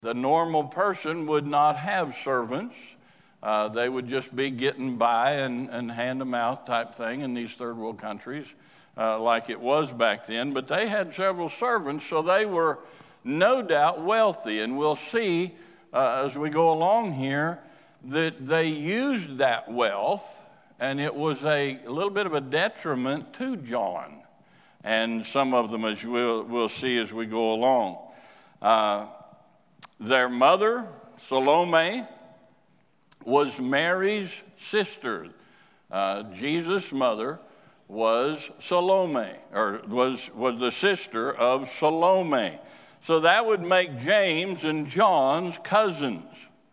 The normal person would not have servants. They would just be getting by and hand-to-mouth type thing in these third world countries like it was back then. But they had several servants, so they were no doubt wealthy. And we'll see as we go along here that they used that wealth, and it was a little bit of a detriment to John. And some of them, as we'll see as we go along. Their mother, Salome, was Mary's sister. Jesus' mother was Salome, or was the sister of Salome. So that would make James and John's cousins.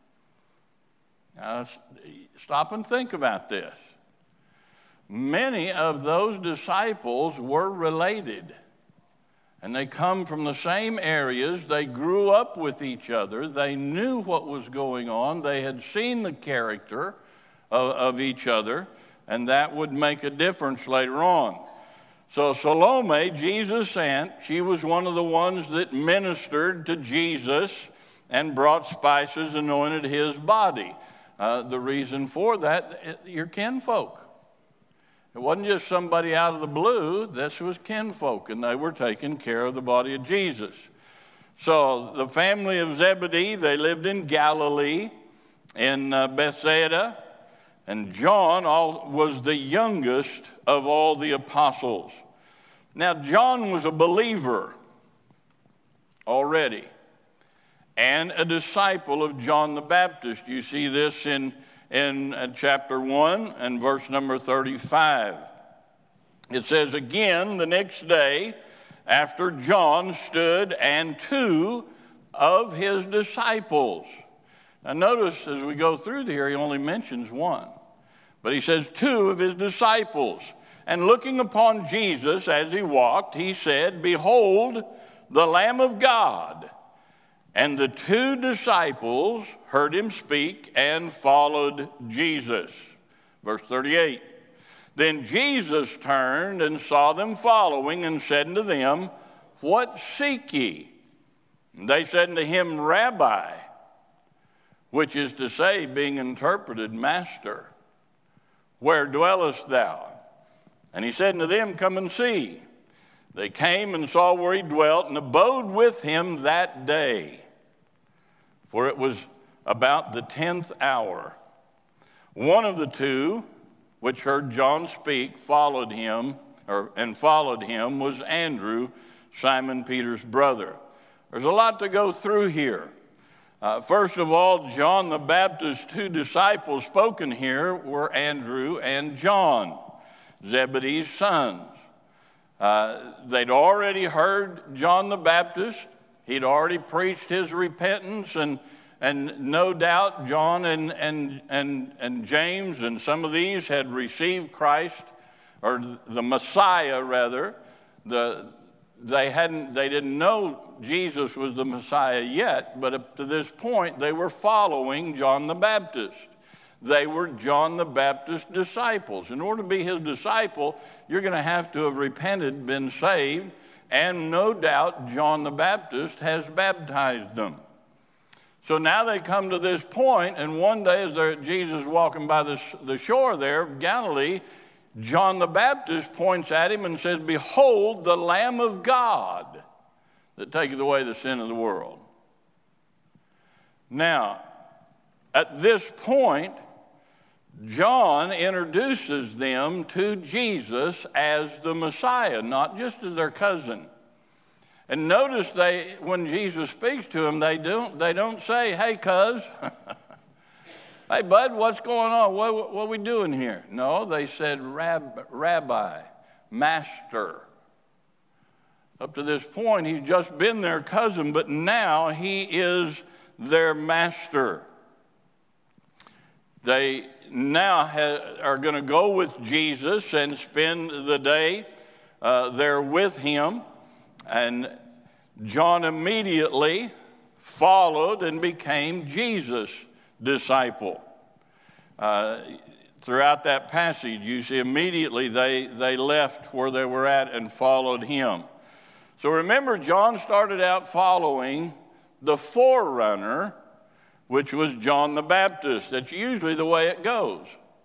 Now, stop and think about this. Many of those disciples were related, and they come from the same areas. They grew up with each other. They knew what was going on. They had seen the character of each other, and that would make a difference later on. So Salome, Jesus' aunt, she was one of the ones that ministered to Jesus and brought spices, anointed his body. The reason for that, your kinfolk. It wasn't just somebody out of the blue. This was kinfolk, and they were taking care of the body of Jesus. So the family of Zebedee, they lived in Galilee, in Bethsaida, and John was the youngest of all the apostles. Now, John was a believer already and a disciple of John the Baptist. You see this in chapter 1 and verse number 35. It says, again, the next day, after John stood and two of his disciples. Now notice as we go through here, he only mentions one. But he says two of his disciples. And looking upon Jesus as he walked, he said, behold, the Lamb of God. And the two disciples heard him speak and followed Jesus. Verse 38. Then Jesus turned and saw them following and said unto them, what seek ye? And they said unto him, Rabbi, which is to say, being interpreted, Master, where dwellest thou? And he said unto them, come and see. They came and saw where he dwelt and abode with him that day. For it was about the 10th hour. One of the two, which heard John speak, followed him was Andrew, Simon Peter's brother. There's a lot to go through here. First of all, John the Baptist's two disciples spoken here were Andrew and John, Zebedee's sons. They'd already heard John the Baptist. He'd already preached his repentance, and no doubt John and James and some of these had received Christ, or the Messiah rather. They didn't know Jesus was the Messiah yet, but up to this point they were following John the Baptist. They were John the Baptist's disciples. In order to be his disciple, you're going to have to have repented, been saved, and no doubt John the Baptist has baptized them. So now they come to this point, and one day as Jesus walking by the shore there of Galilee, John the Baptist points at him and says, behold, the Lamb of God that taketh away the sin of the world. Now, at this point, John introduces them to Jesus as the Messiah, not just as their cousin. And notice when Jesus speaks to them, they don't say, hey, cuz, hey, bud, what's going on? What are we doing here? No, they said, Rabbi, Master. Up to this point, he's just been their cousin, but now he is their master. They now are going to go with Jesus and spend the day there with him. And John immediately followed and became Jesus' disciple. Throughout that passage, you see immediately they left where they were at and followed him. So remember, John started out following the forerunner, which was John the Baptist. That's usually the way it goes.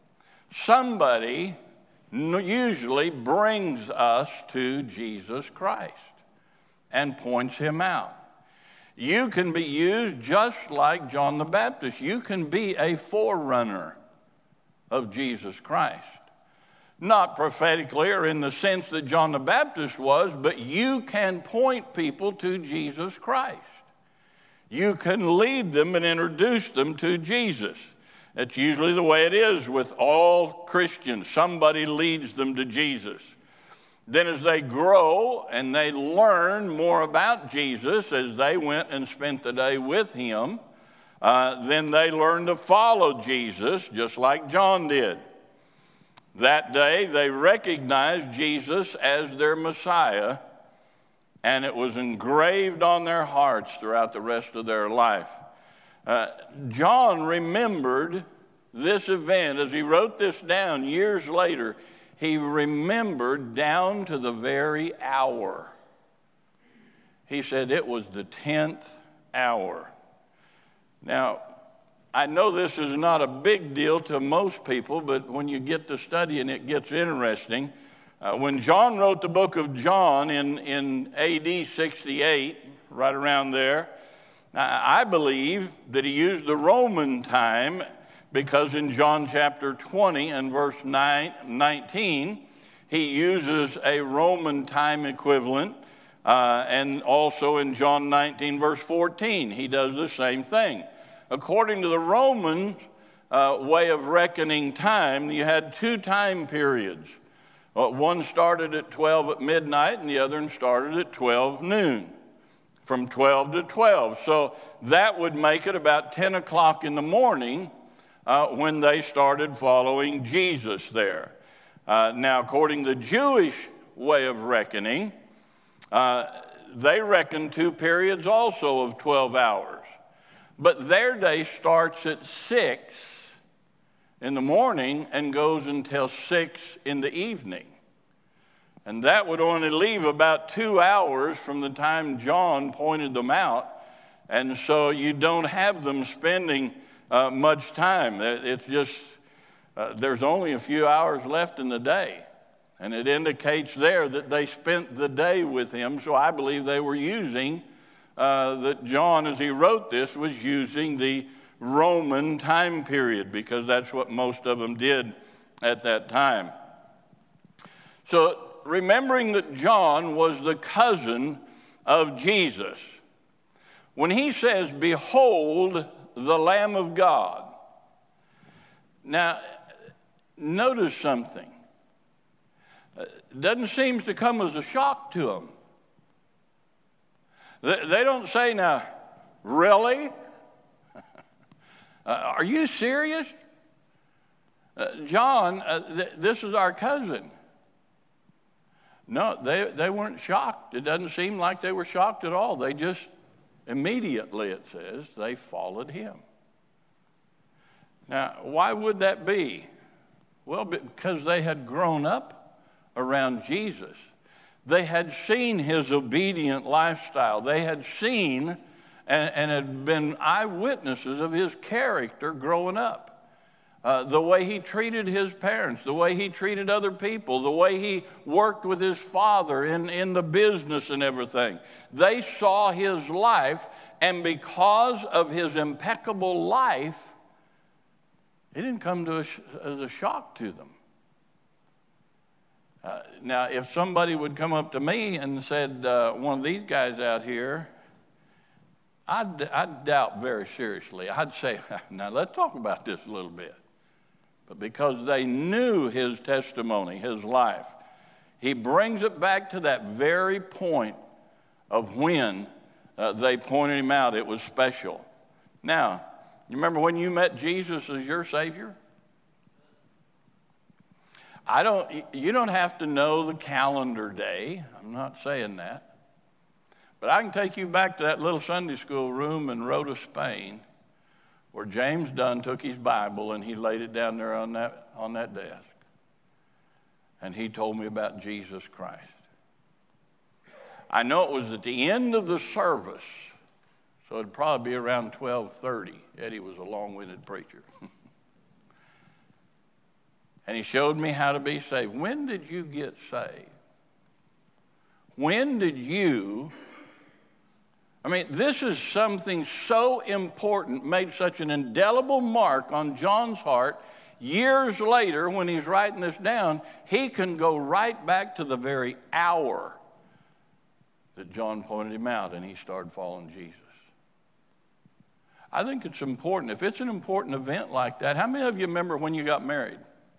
Somebody usually brings us to Jesus Christ and points him out. You can be used just like John the Baptist. You can be a forerunner of Jesus Christ. Not prophetically or in the sense that John the Baptist was, but you can point people to Jesus Christ. You can lead them and introduce them to Jesus. That's usually the way it is with all Christians. Somebody leads them to Jesus. Then as they grow and they learn more about Jesus as they went and spent the day with him, then they learn to follow Jesus just like John did. That day they recognized Jesus as their Messiah, and it was engraved on their hearts throughout the rest of their life. John remembered this event. As he wrote this down years later, he remembered down to the very hour. He said it was the 10th hour. Now, I know this is not a big deal to most people, but when you get to studying, it gets interesting. When John wrote the book of John in AD 68, right around there, I believe that he used the Roman time because in John chapter 20 and verse 19, he uses a Roman time equivalent. And also in John 19 verse 14, he does the same thing. According to the Roman way of reckoning time, you had two time periods. One started at 12 at midnight and the other one started at 12 noon. From 12 to 12. So that would make it about 10 o'clock in the morning when they started following Jesus there. Now, according to the Jewish way of reckoning, they reckon two periods also of 12 hours. But their day starts at 6 in the morning and goes until 6 in the evening. And that would only leave about 2 hours from the time John pointed them out. And so you don't have them spending much time. It's just, there's only a few hours left in the day. And it indicates there that they spent the day with him. So I believe they were using, that John, as he wrote this, was using the Roman time period because that's what most of them did at that time. So remembering that John was the cousin of Jesus, when he says, "Behold the Lamb of God." Now, notice something. It doesn't seem to come as a shock to them. They don't say, "Now, really? Are you serious? John, this is our cousin." No, they weren't shocked. It doesn't seem like they were shocked at all. They just immediately, it says, they followed him. Now, why would that be? Well, because they had grown up around Jesus. They had seen his obedient lifestyle. They had seen and had been eyewitnesses of his character growing up. The way he treated his parents, the way he treated other people, the way he worked with his father in the business and everything. They saw his life, and because of his impeccable life, it didn't come as a shock to them. Now, if somebody would come up to me and said, one of these guys out here, I'd doubt very seriously. I'd say, now let's talk about this a little bit. But because they knew his testimony, his life, he brings it back to that very point of when they pointed him out. It was special. Now, you remember when you met Jesus as your Savior? You don't have to know the calendar day. I'm not saying that. But I can take you back to that little Sunday school room in Rota, Spain, where James Dunn took his Bible and he laid it down there on that desk. And he told me about Jesus Christ. I know it was at the end of the service, So it'd probably be around 12:30. Eddie was a long-winded preacher. And he showed me how to be saved. When did you get saved? When did you... this is something so important, made such an indelible mark on John's heart. Years later, when he's writing this down, he can go right back to the very hour that John pointed him out and he started following Jesus. I think it's important. If it's an important event like that, how many of you remember when you got married?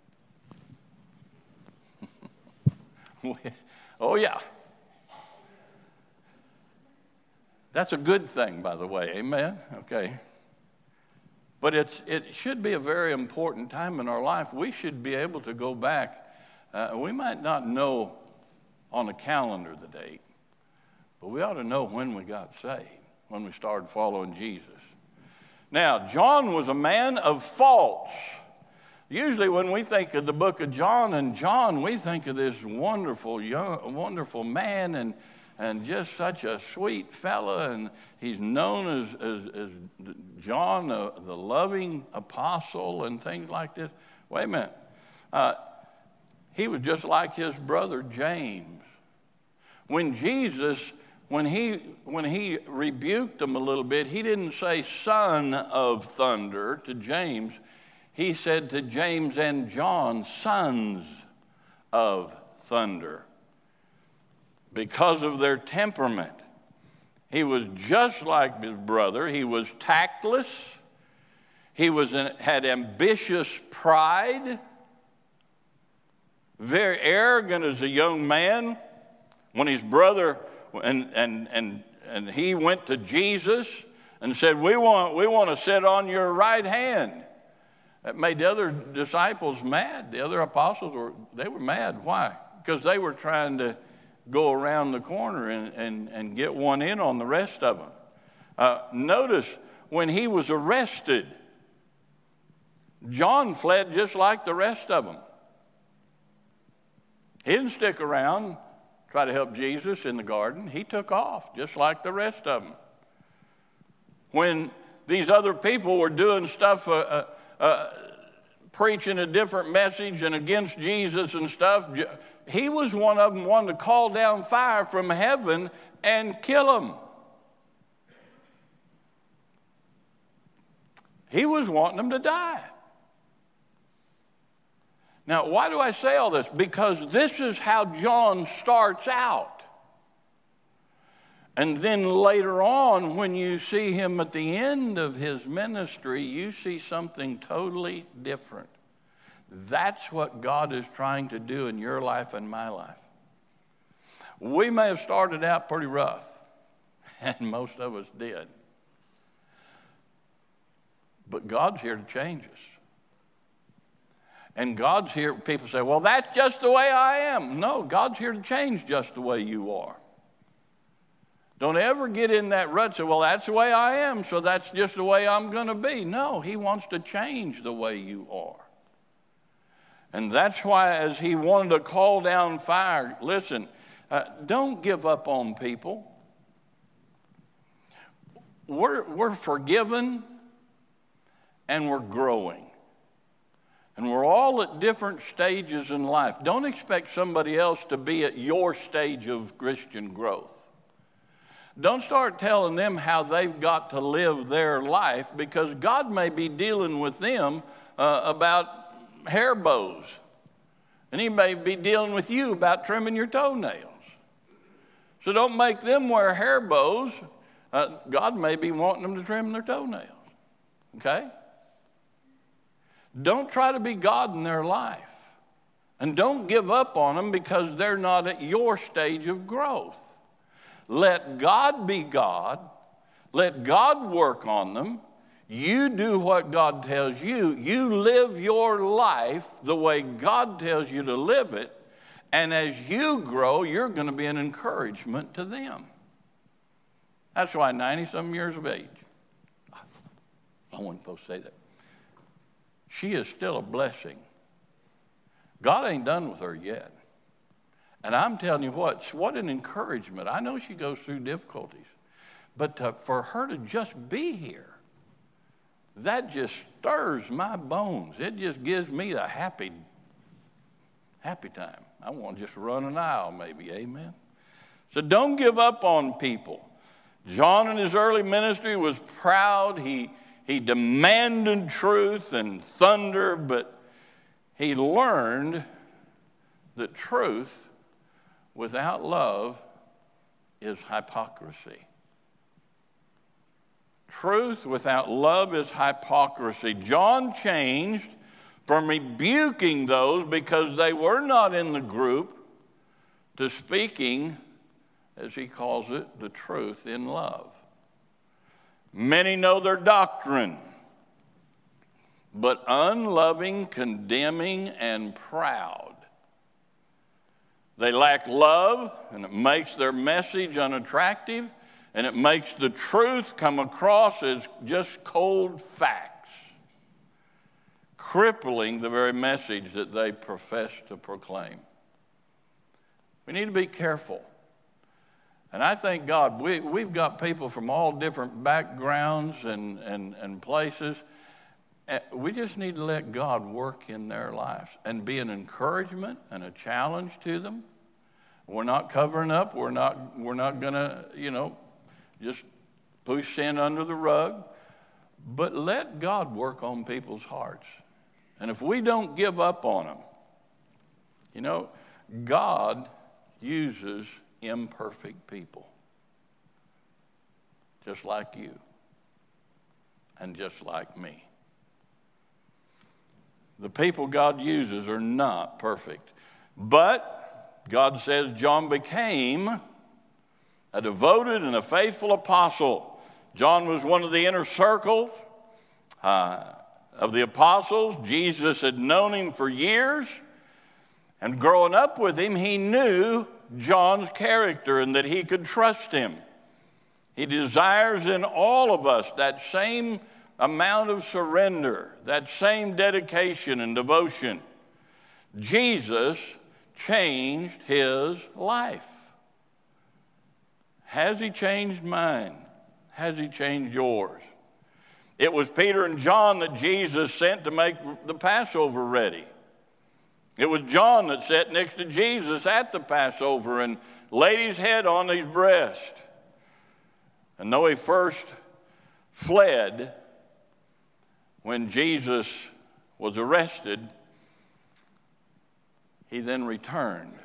Oh, yeah. That's a good thing, by the way. Amen? Okay. But it should be a very important time in our life. We should be able to go back. We might not know on a calendar the date, but we ought to know when we got saved, when we started following Jesus. Now, John was a man of faults. Usually when we think of the book of John and John, we think of this wonderful man and just such a sweet fella, and he's known as John, the loving apostle and things like this. Wait a minute. He was just like his brother James. When Jesus, when he rebuked them a little bit, he didn't say son of thunder to James. He said to James and John, sons of thunder. Because of their temperament. He was just like his brother. He was tactless. He had ambitious pride. Very arrogant as a young man. When his brother and he went to Jesus and said, we want to sit on your right hand. That made the other disciples mad. The other apostles were mad. Why? Because they were trying to go around the corner and get one in on the rest of them. Notice when he was arrested, John fled just like the rest of them. He didn't stick around, try to help Jesus in the garden. He took off just like the rest of them. When these other people were doing stuff, preaching a different message and against Jesus and stuff, he was one of them wanting to call down fire from heaven and kill them. He was wanting them to die. Now, why do I say all this? Because this is how John starts out. And then later on, when you see him at the end of his ministry, you see something totally different. That's what God is trying to do in your life and my life. We may have started out pretty rough, and most of us did. But God's here to change us. And God's here, people say, well, that's just the way I am. No, God's here to change just the way you are. Don't ever get in that rut and say, well, that's the way I am, so that's just the way I'm going to be. No, he wants to change the way you are. And that's why as he wanted to call down fire, listen, don't give up on people. We're forgiven and we're growing. And we're all at different stages in life. Don't expect somebody else to be at your stage of Christian growth. Don't start telling them how they've got to live their life, because God may be dealing with them about hair bows. And he may be dealing with you about trimming your toenails. So don't make them wear hair bows. God may be wanting them to trim their toenails. Okay? Don't try to be God in their life. And don't give up on them because they're not at your stage of growth. Let God be God. Let God work on them. You do what God tells you. You live your life the way God tells you to live it. And as you grow, you're going to be an encouragement to them. That's why 90-some years of age. I wasn't supposed to say that. She is still a blessing. God ain't done with her yet. And I'm telling you what an encouragement. I know she goes through difficulties. But for her to just be here, that just stirs my bones. It just gives me a happy time. I want to just run an aisle maybe, amen? So don't give up on people. John in his early ministry was proud. He demanded truth and thunder, but he learned that truth without love is hypocrisy. Truth without love is hypocrisy. John changed from rebuking those because they were not in the group to speaking, as he calls it, the truth in love. Many know their doctrine, but unloving, condemning, and proud. They lack love, and it makes their message unattractive, and it makes the truth come across as just cold facts, crippling the very message that they profess to proclaim. We need to be careful. And I thank God we've got people from all different backgrounds and places. We just need to let God work in their lives and be an encouragement and a challenge to them. We're not covering up. We're not going to, just push sin under the rug. But let God work on people's hearts. And if we don't give up on them, God uses imperfect people, just like you and just like me. The people God uses are not perfect, but God says John became a devoted and a faithful apostle. John was one of the inner circles of the apostles. Jesus had known him for years, and growing up with him, he knew John's character and that he could trust him. He desires in all of us that same amount of surrender, that same dedication and devotion. Jesus changed his life. Has he changed mine? Has he changed yours? It was Peter and John that Jesus sent to make the Passover ready. It was John that sat next to Jesus at the Passover and laid his head on his breast. And though he first fled when Jesus was arrested, he then returned.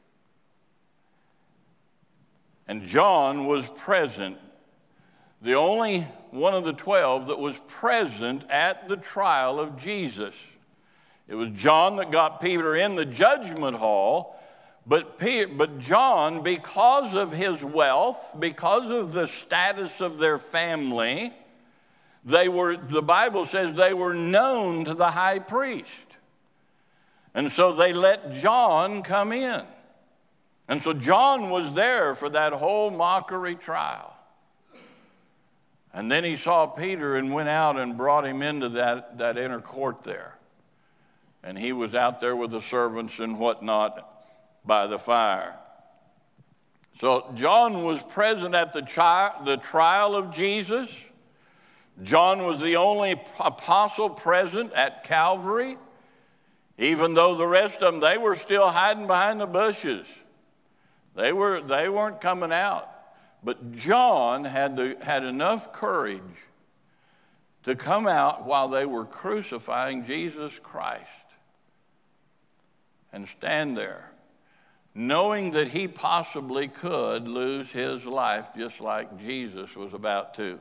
And John was present, the only one of the 12 that was present at the trial of Jesus. It was John that got Peter in the judgment hall, but John, because of his wealth, because of the status of their family, the Bible says they were known to the high priest. And so they let John come in. And so John was there for that whole mockery trial. And then he saw Peter and went out and brought him into that inner court there. And he was out there with the servants and whatnot by the fire. So John was present at the trial of Jesus. John was the only apostle present at Calvary, even though the rest of them, they were still hiding behind the bushes. They weren't coming out. But John had enough courage to come out while they were crucifying Jesus Christ and stand there, knowing that he possibly could lose his life just like Jesus was about to.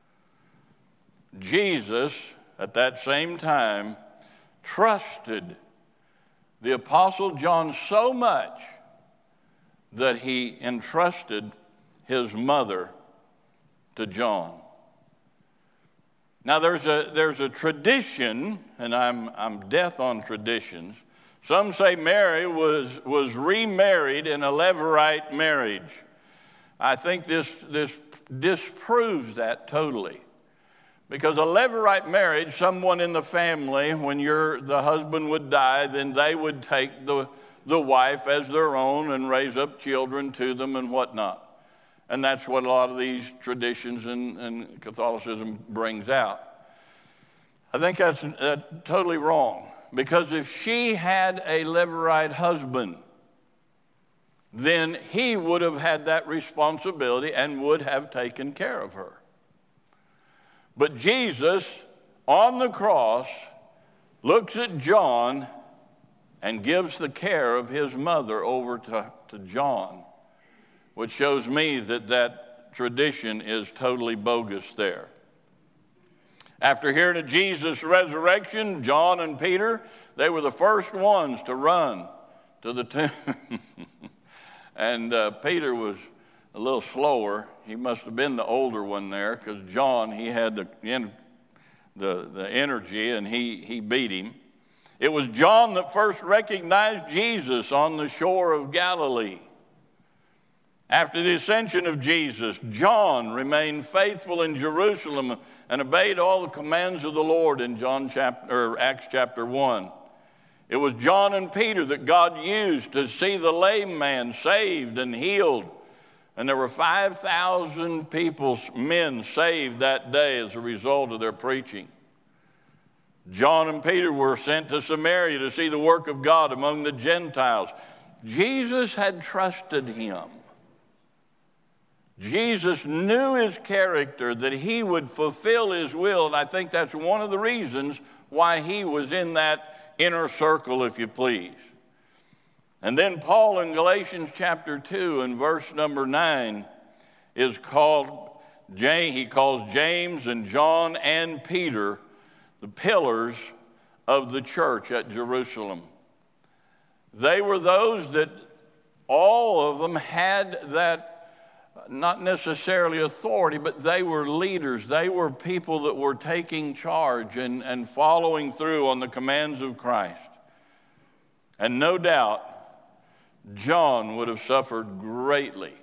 Jesus, at that same time, trusted the Apostle John so much that he entrusted his mother to John. Now there's a tradition, and I'm death on traditions. Some say Mary was remarried in a Levirate marriage. I think this disproves that totally. Because a Levirate marriage, someone in the family, when the husband would die, then they would take the wife as their own and raise up children to them and whatnot. And that's what a lot of these traditions and Catholicism brings out. I think that's totally wrong, because if she had a Levirate husband, then he would have had that responsibility and would have taken care of her. But Jesus, on the cross, looks at John and gives the care of his mother over to John, which shows me that tradition is totally bogus there. After hearing of Jesus' resurrection, John and Peter, they were the first ones to run to the tomb. And Peter was a little slower. He must have been the older one there, because John, he had the energy, and he beat him. It was John that first recognized Jesus on the shore of Galilee. After the ascension of Jesus, John remained faithful in Jerusalem and obeyed all the commands of the Lord in Acts chapter 1. It was John and Peter that God used to see the lame man saved and healed. And there were 5,000 men saved that day as a result of their preaching. John and Peter were sent to Samaria to see the work of God among the Gentiles. Jesus had trusted him. Jesus knew his character, that he would fulfill his will, and I think that's one of the reasons why he was in that inner circle, if you please. And then Paul in Galatians chapter 2 and verse number 9 he calls James and John and Peter the pillars of the church at Jerusalem. They were those that all of them had that, not necessarily authority, but they were leaders. They were people that were taking charge and following through on the commands of Christ. And no doubt, John would have suffered greatly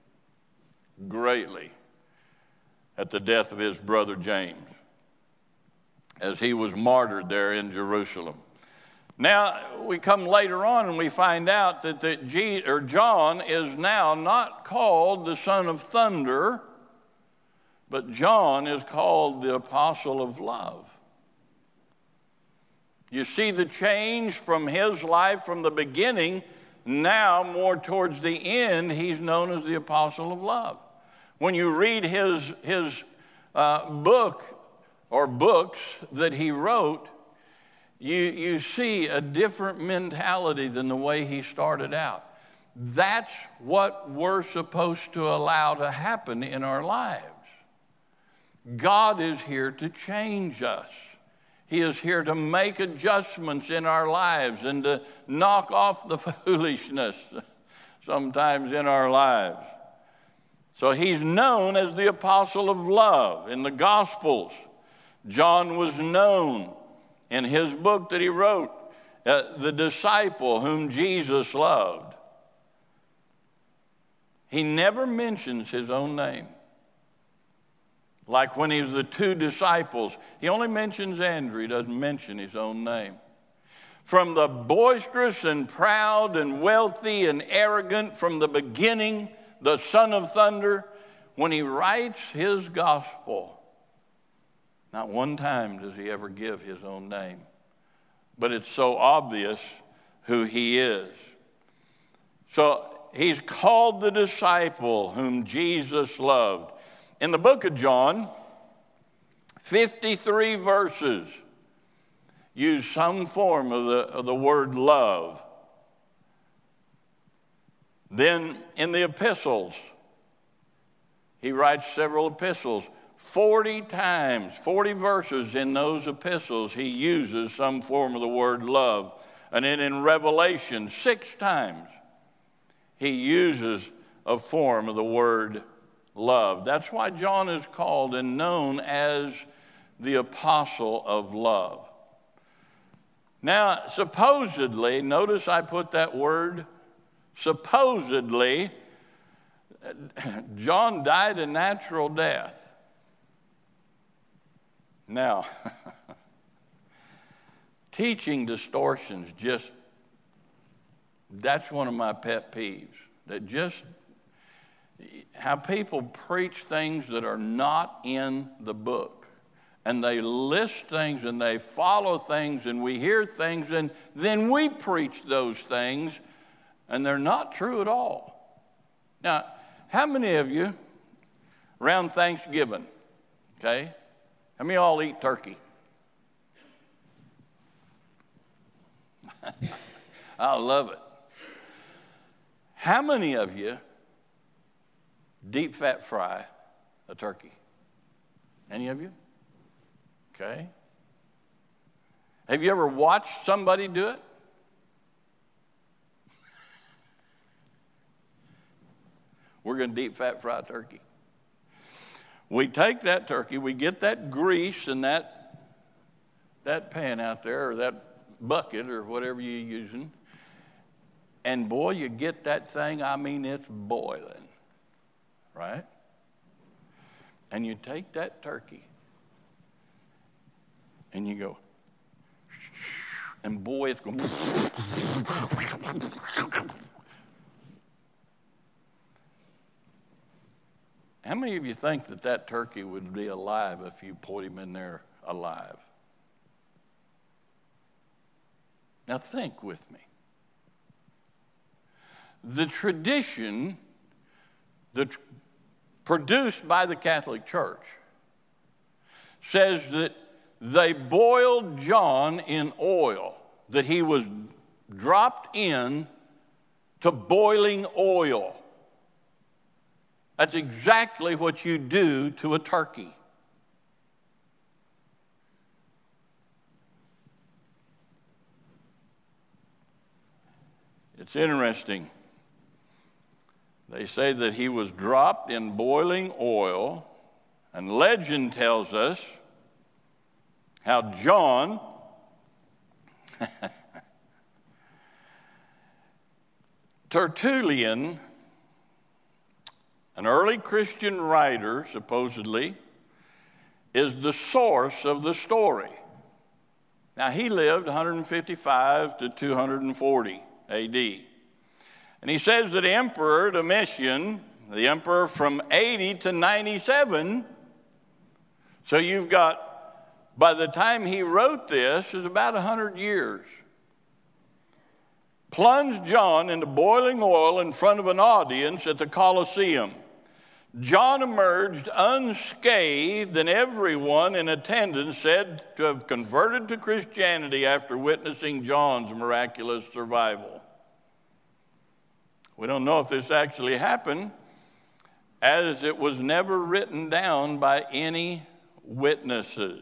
at the death of his brother James, as he was martyred there in Jerusalem. Now, we come later on and we find out that John is now not called the son of thunder, but John is called the apostle of love. You see the change from his life from the beginning. Now, more towards the end, he's known as the apostle of love. When you read his book or books that he wrote, you see a different mentality than the way he started out. That's what we're supposed to allow to happen in our lives. God is here to change us. He is here to make adjustments in our lives and to knock off the foolishness sometimes in our lives. So he's known as the apostle of love. In the Gospels, John was known in his book that he wrote, the disciple whom Jesus loved. He never mentions his own name. Like when he was the two disciples, he only mentions Andrew, he doesn't mention his own name. From the boisterous and proud and wealthy and arrogant from the beginning, the son of thunder, when he writes his gospel, not one time does he ever give his own name. But it's so obvious who he is. So he's called the disciple whom Jesus loved. In the book of John, 53 verses use some form of the word love. Then in the epistles, he writes several epistles. 40 times, 40 verses in those epistles, he uses some form of the word love. And then in Revelation, 6 times, he uses a form of the word love. That's why John is called and known as the apostle of love. Now, supposedly, notice I put that word, supposedly, John died a natural death. Now, teaching distortions, that's one of my pet peeves. That just how people preach things that are not in the book. And they list things and they follow things and we hear things and then we preach those things and they're not true at all. Now, how many of you around Thanksgiving, okay, how many of y'all eat turkey? I love it. How many of you deep fat fry a turkey? Any of you? Okay. Have you ever watched somebody do it? We're going to deep fat fry turkey. We take that turkey, we get that grease and that pan out there or that bucket or whatever you're using, and boy, you get that thing, I mean, it's boiling, right? And you take that turkey and you go, and boy, it's going. How many of you think that turkey would be alive if you put him in there alive? Now think with me. The tradition that's produced by the Catholic Church says that they boiled John in oil, that he was dropped in to boiling oil. That's exactly what you do to a turkey. It's interesting. They say that he was dropped in boiling oil, and legend tells us how John Tertullian, an early Christian writer, supposedly, is the source of the story. Now, he lived 155 to 240 A.D. And he says that Emperor Domitian, the emperor from 80 to 97, so you've got, by the time he wrote this, is about 100 years, plunged John into boiling oil in front of an audience at the Colosseum. John emerged unscathed, and everyone in attendance said to have converted to Christianity after witnessing John's miraculous survival. We don't know if this actually happened, as it was never written down by any witnesses.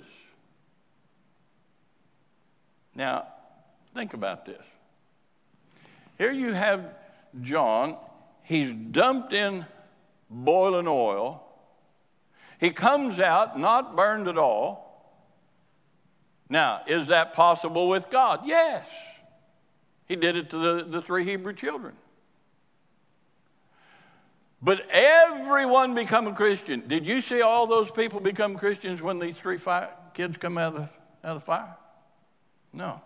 Now, think about this. Here you have John. He's dumped in boiling oil. He comes out not burned at all. Now, is that possible with God? Yes. He did it to the three Hebrew children. But everyone become a Christian. Did you see all those people become Christians when these three kids come out of the fire? No.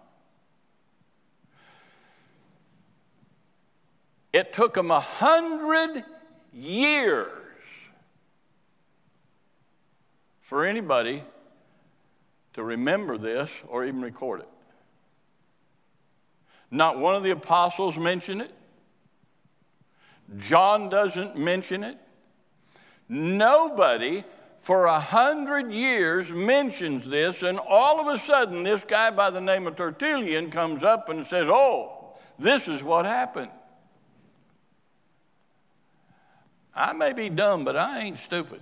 It took them 100 years for anybody to remember this or even record it. Not one of the apostles mentioned it. John doesn't mention it. Nobody for 100 years mentions this, and all of a sudden this guy by the name of Tertullian comes up and says, oh, this is what happened. I may be dumb, but I ain't stupid.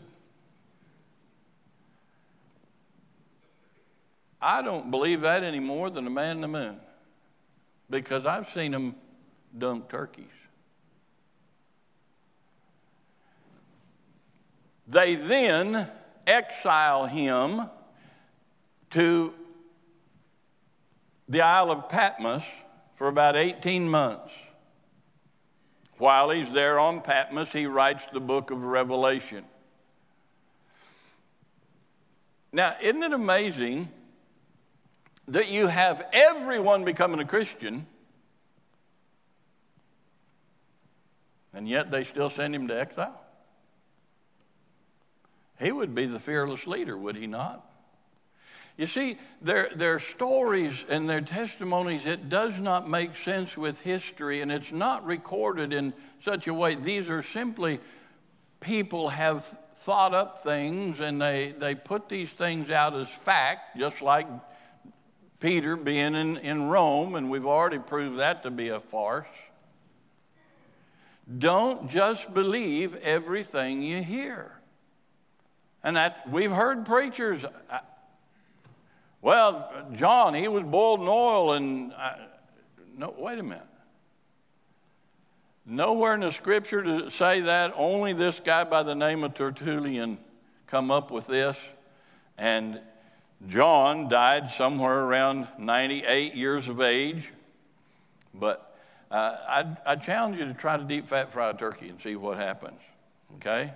I don't believe that any more than the man in the moon, because I've seen him dunk turkeys. They then exile him to the Isle of Patmos for about 18 months. While he's there on Patmos, he writes the book of Revelation. Now, isn't it amazing that you have everyone becoming a Christian, and yet they still send him to exile? he would be the fearless leader, would he not? You see, their stories and their testimonies, it does not make sense with history, and it's not recorded in such a way. These are simply people have thought up things, and they put these things out as fact, just like Peter being in Rome, and we've already proved that to be a farce. Don't just believe everything you hear. And that we've heard preachers, well, John, he was boiled in oil, and no, wait a minute. Nowhere in the scripture to say that. Only this guy by the name of Tertullian come up with this. And John died somewhere around 98 years of age. But I challenge you to try to deep fat fry a turkey and see what happens. Okay?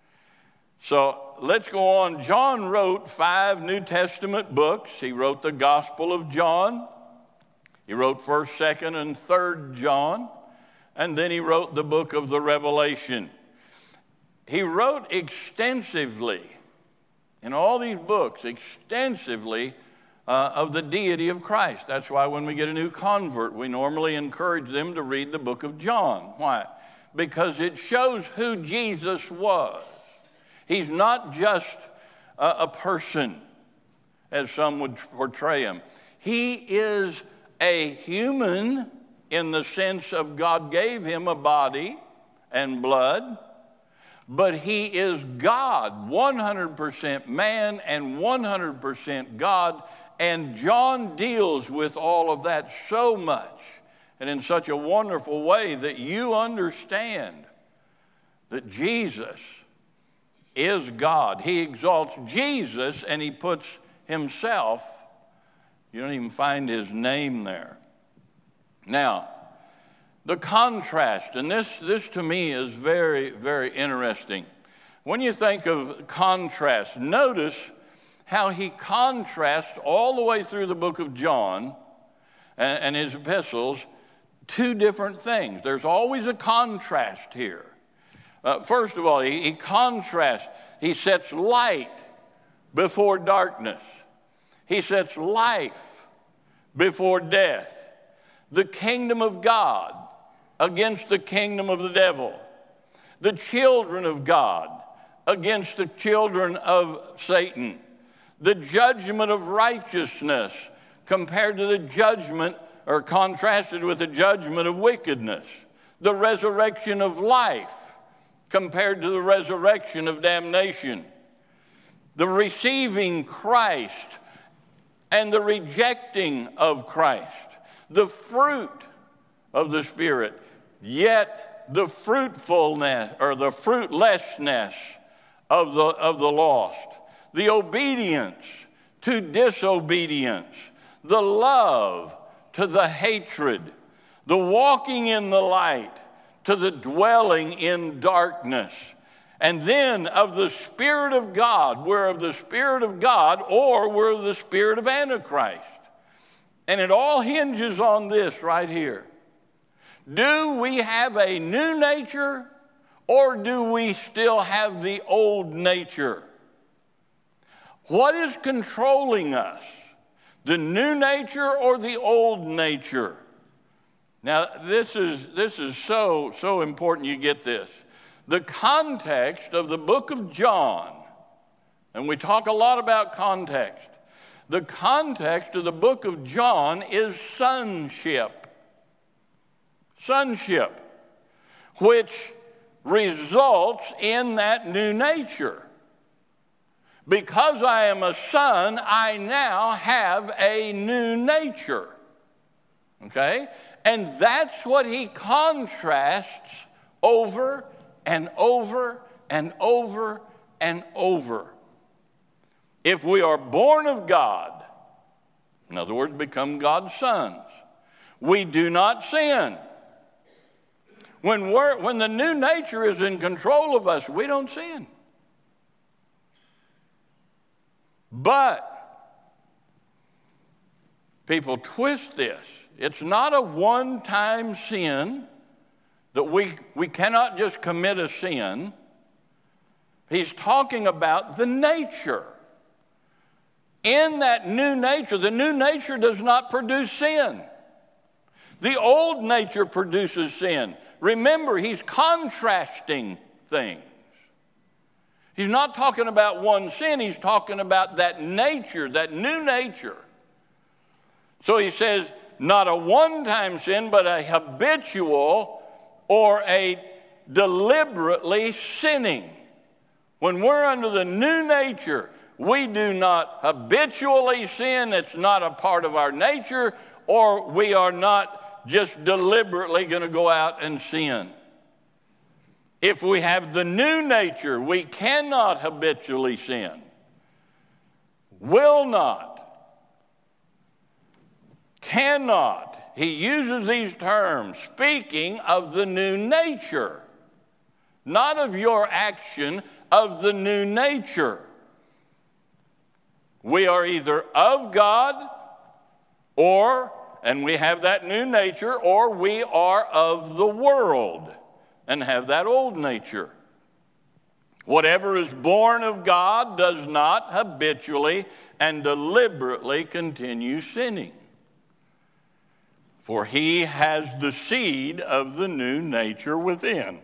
So let's go on. John wrote 5 New Testament books. He wrote the Gospel of John. He wrote 1st, 2nd, and 3rd John. And then he wrote the book of the Revelation. He wrote extensively, in all these books, extensively of the deity of Christ. That's why when we get a new convert, we normally encourage them to read the book of John. Why? Because it shows who Jesus was. He's not just a person, as some would portray him. He is a human in the sense of God gave him a body and blood, but he is God, 100% man and 100% God, and John deals with all of that so much and in such a wonderful way that you understand that Jesus is God. He exalts Jesus and he puts himself, you don't even find his name there. Now, the contrast, and this to me is very, very interesting. When you think of contrast, notice how he contrasts all the way through the book of John and his epistles 2 different things. There's always a contrast here. First of all, he contrasts. He sets light before darkness. He sets life before death. The kingdom of God against the kingdom of the devil. The children of God against the children of Satan. The judgment of righteousness compared to the judgment, or contrasted with the judgment of wickedness. The resurrection of life compared to the resurrection of damnation. The receiving Christ and the rejecting of Christ. The fruit of the Spirit, yet the fruitfulness or the fruitlessness of the lost. The obedience to disobedience. The love to the hatred. The walking in the light to the dwelling in darkness. And then of the Spirit of God, we're of the Spirit of God, or we're of the spirit of Antichrist. And it all hinges on this right here. Do we have a new nature, or do we still have the old nature? What is controlling us? The new nature or the old nature? Now, this is so important you get this. The context of the book of John, and we talk a lot about context. The context of the book of John is sonship. Sonship, which results in that new nature. Because I am a son, I now have a new nature. Okay? And that's what he contrasts over and over and over and over. If we are born of God, in other words, become God's sons, we do not sin. When the new nature is in control of us, we don't sin. But people twist this. It's not a one-time sin that we cannot just commit a sin. He's talking about the nature. In that new nature, the new nature does not produce sin. The old nature produces sin. Remember, he's contrasting things. He's not talking about one sin. He's talking about that nature, that new nature. So he says, not a one-time sin, but a habitual or a deliberately sinning. When we're under the new nature, we do not habitually sin. It's not a part of our nature, or we are not just deliberately going to go out and sin. If we have the new nature, we cannot habitually sin. Will not. Cannot. He uses these terms, speaking of the new nature, not of your action, of the new nature. We are either of God, and we have that new nature, or we are of the world and have that old nature. Whatever is born of God does not habitually and deliberately continue sinning, for he has the seed of the new nature within.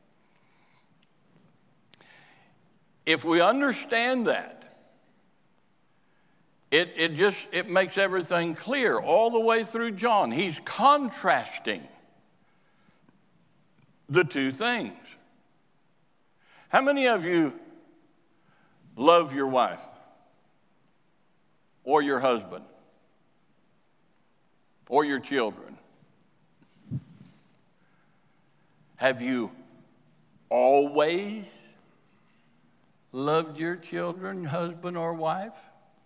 If we understand that, it makes everything clear all the way through John. He's contrasting the two things. How many of you love your wife or your husband or your children? Have you always loved your children, husband or wife?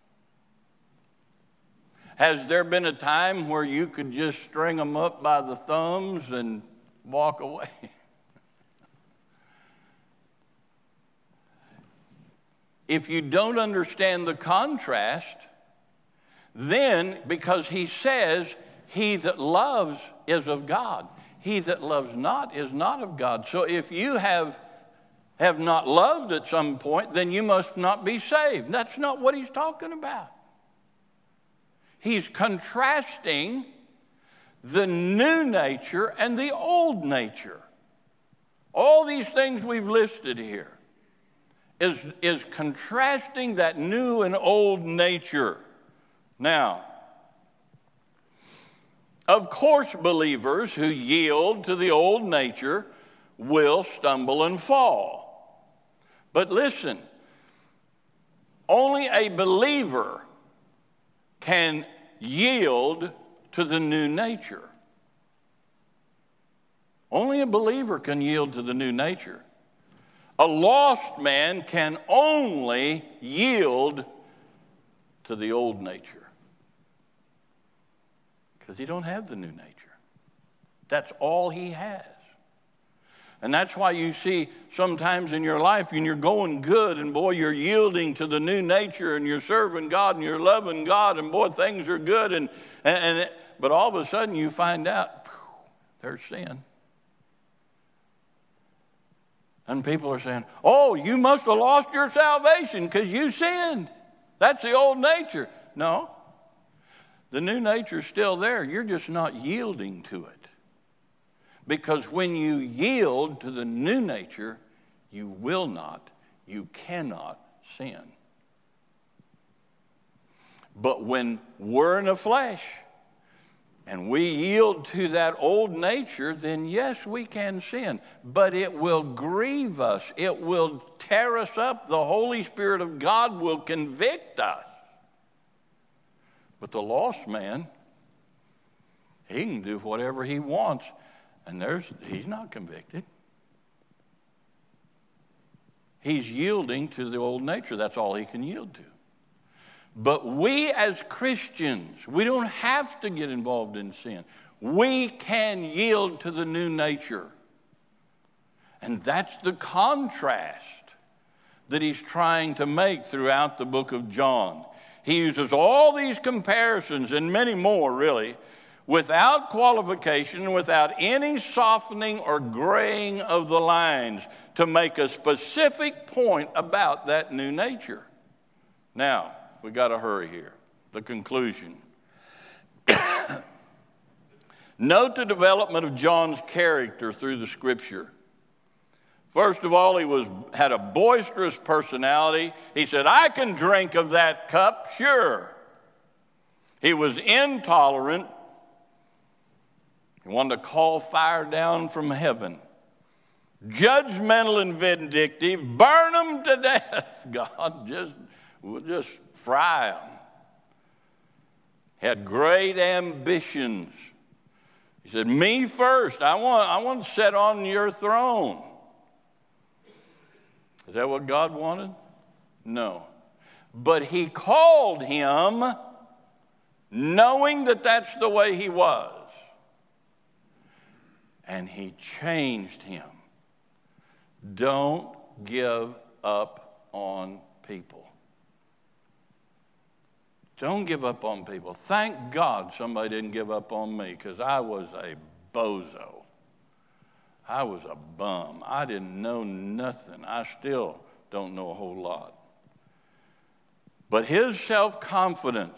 Has there been a time where you could just string them up by the thumbs and walk away? If you don't understand the contrast, then because he says he that loves is of God, he that loves not is not of God. So if you have not loved at some point, then you must not be saved. That's not what he's talking about. He's contrasting the new nature and the old nature. All these things we've listed here is contrasting that new and old nature. Now, of course, believers who yield to the old nature will stumble and fall. But listen, only a believer can yield to the new nature. Only a believer can yield to the new nature. A lost man can only yield to the old nature because he don't have the new nature. That's all he has. And that's why you see sometimes in your life, when you're going good, and boy, you're yielding to the new nature, and you're serving God, and you're loving God, and boy, things are good, but all of a sudden you find out, there's sin. And people are saying, oh, you must have lost your salvation because you sinned. That's the old nature. No, the new nature's still there. You're just not yielding to it. Because when you yield to the new nature, you cannot sin. But when we're in the flesh and we yield to that old nature, then yes, we can sin. But it will grieve us. It will tear us up. The Holy Spirit of God will convict us. But the lost man, he can do whatever he wants. And he's not convicted. He's yielding to the old nature. That's all he can yield to. But we as Christians, we don't have to get involved in sin. We can yield to the new nature. And that's the contrast that he's trying to make throughout the book of John. He uses all these comparisons and many more, really, without qualification and without any softening or graying of the lines, to make a specific point about that new nature. Now, we got to hurry here. The conclusion. Note the development of John's character through the Scripture. First of all, he had a boisterous personality. He said, I can drink of that cup, sure. He was intolerant. He wanted to call fire down from heaven. Judgmental and vindictive, burn them to death. God, we'll just fry them. Had great ambitions. He said, me first. I want to sit on your throne. Is that what God wanted? No. But he called him knowing that that's the way he was. And he changed him. Don't give up on people. Don't give up on people. Thank God somebody didn't give up on me, because I was a bozo. I was a bum. I didn't know nothing. I still don't know a whole lot. But his self-confidence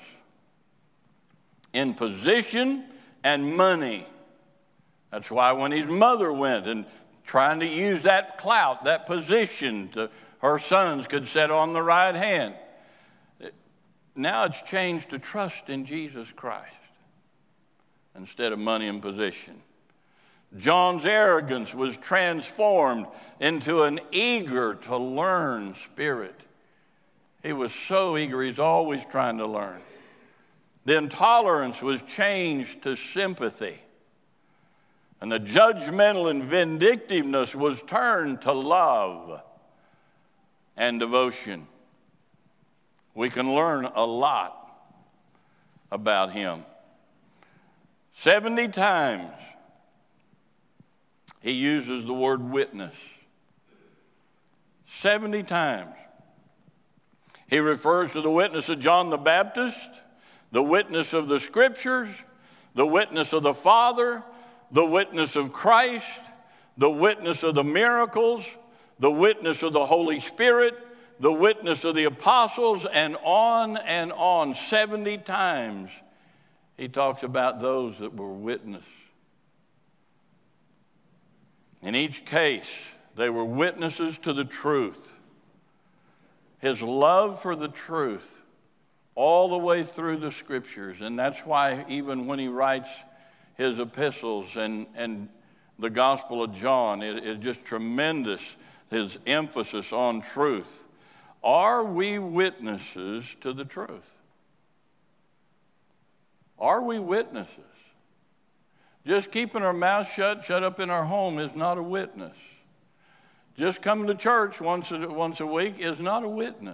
in position and money, that's why when his mother went and trying to use that clout, that position, her sons could sit on the right hand. Now it's changed to trust in Jesus Christ instead of money and position. John's arrogance was transformed into an eager to learn spirit. He was so eager, he's always trying to learn. The intolerance was changed to sympathy. And the judgmental and vindictiveness was turned to love and devotion. We can learn a lot about him. 70 times he uses the word witness. 70 times. He refers to the witness of John the Baptist, the witness of the Scriptures, the witness of the Father, the witness of Christ, the witness of the miracles, the witness of the Holy Spirit, the witness of the apostles, and on and on. 70 times he talks about those that were witness. In each case, they were witnesses to the truth. His love for the truth all the way through the Scriptures. And that's why even when he writes his epistles and the Gospel of John, it's just tremendous, his emphasis on truth. Are we witnesses to the truth? Are we witnesses? Just keeping our mouth shut up in our home is not a witness. Just coming to church once a week is not a witness.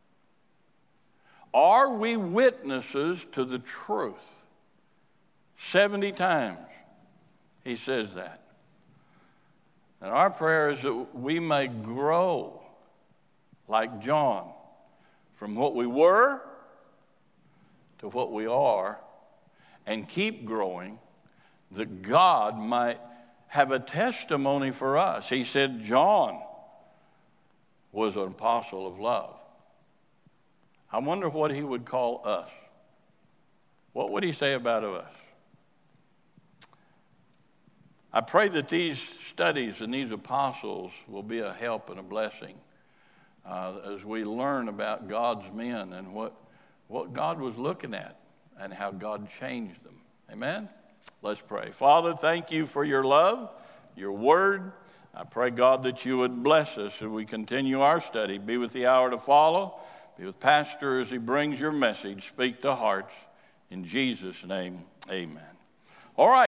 Are we witnesses to the truth? 70 times he says that. And our prayer is that we may grow like John, from what we were to what we are, and keep growing, that God might have a testimony for us. He said John was an apostle of love. I wonder what he would call us. What would he say about us? I pray that these studies and these apostles will be a help and a blessing as we learn about God's men and what God was looking at and how God changed them. Amen? Let's pray. Father, thank you for your love, your word. I pray, God, that you would bless us as we continue our study. Be with the hour to follow. Be with Pastor as he brings your message. Speak to hearts. In Jesus' name, amen. All right.